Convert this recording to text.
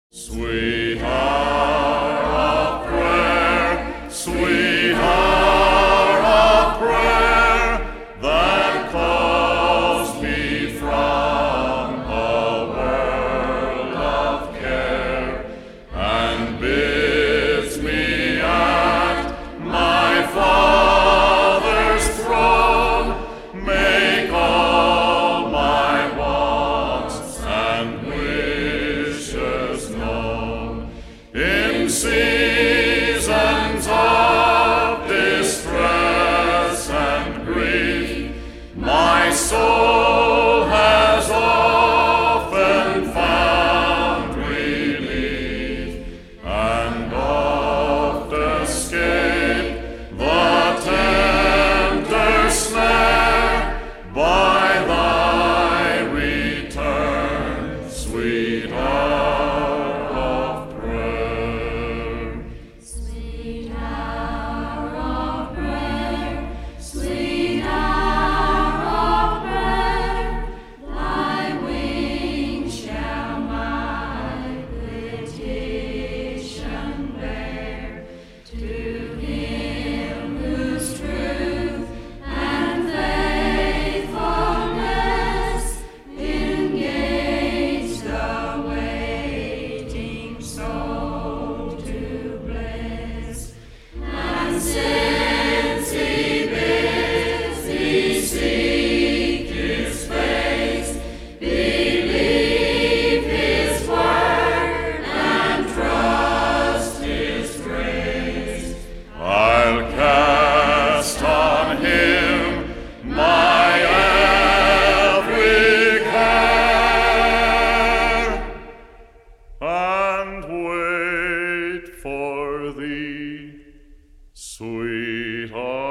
Sweet hour of prayer, sweet hour of prayer, that calls me from a world of care, and bids me at my Father's throne make all my wants and wishes known. In seasons of distress and grief, my soul has often found relief, and oft escaped the tempter's snare by thy return, sweet hour of prayer. Sweet hour of prayer, sweet hour of prayer, thy wings shall my petition bear to Him whose truth and faithfulness engage the waiting soul to bless. And since He bids thee seek His face, believe His word and trust His grace. I'll cast on Him my every care, and wait for thee, sweetheart.